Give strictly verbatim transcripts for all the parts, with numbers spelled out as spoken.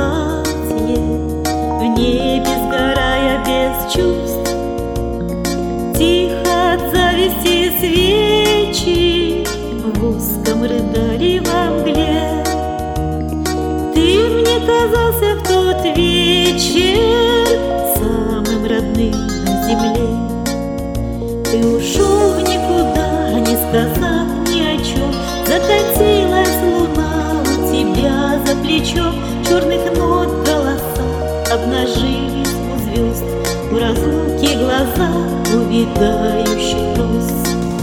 платье, в небе сгорая без чувств. Тихо от зависти свечи воском рыдали во мгле. Ты мне казался в тот вечер самым родным на земле. Ты ушел в никуда, не сказав ни о чем. Закатилась луна у тебя за плечом. Черных нот голоса обнажились у звезд, у разлуки глаза увядающих роз.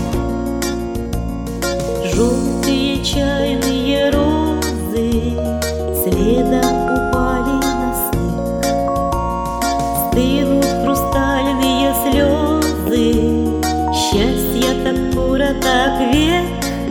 Желтые чайные розы следом упали на снег. Стынут хрустальные слезы, счастье так короток век.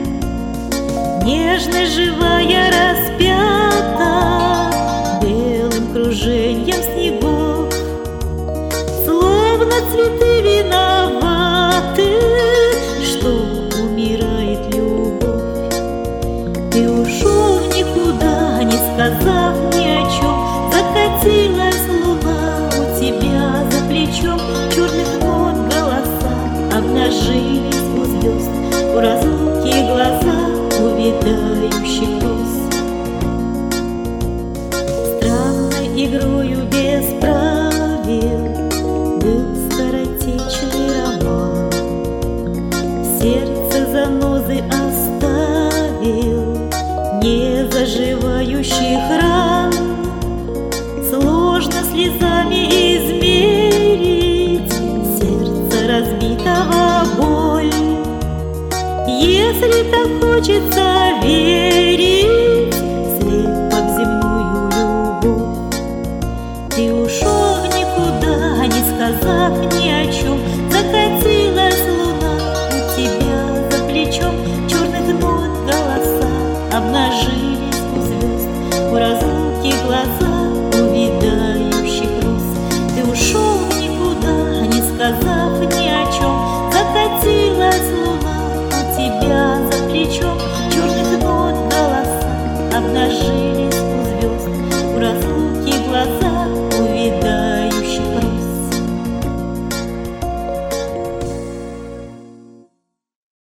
Нежно живая распята белым круженьем снегов. Словно цветы виноваты, что умирает любовь. Ты ушел в никуда, не сказав ни о чем. Закатилась луна у тебя за плечом. Черных нот голоса обнажились у звезд, у разлуки глаза увядающих роз. Странной игрою без правил был скоротечный роман. В сердце занозы оставил не заживающих ран. Сложно слезами измерить сердце разбитого боль. Если так хочется верить слепо в земную любовь. Ты ушел в никуда, не сказав ни о чем. Закатилась луна у тебя за плечом. Черных нот голоса обнажились у звезд, у разлуки глаза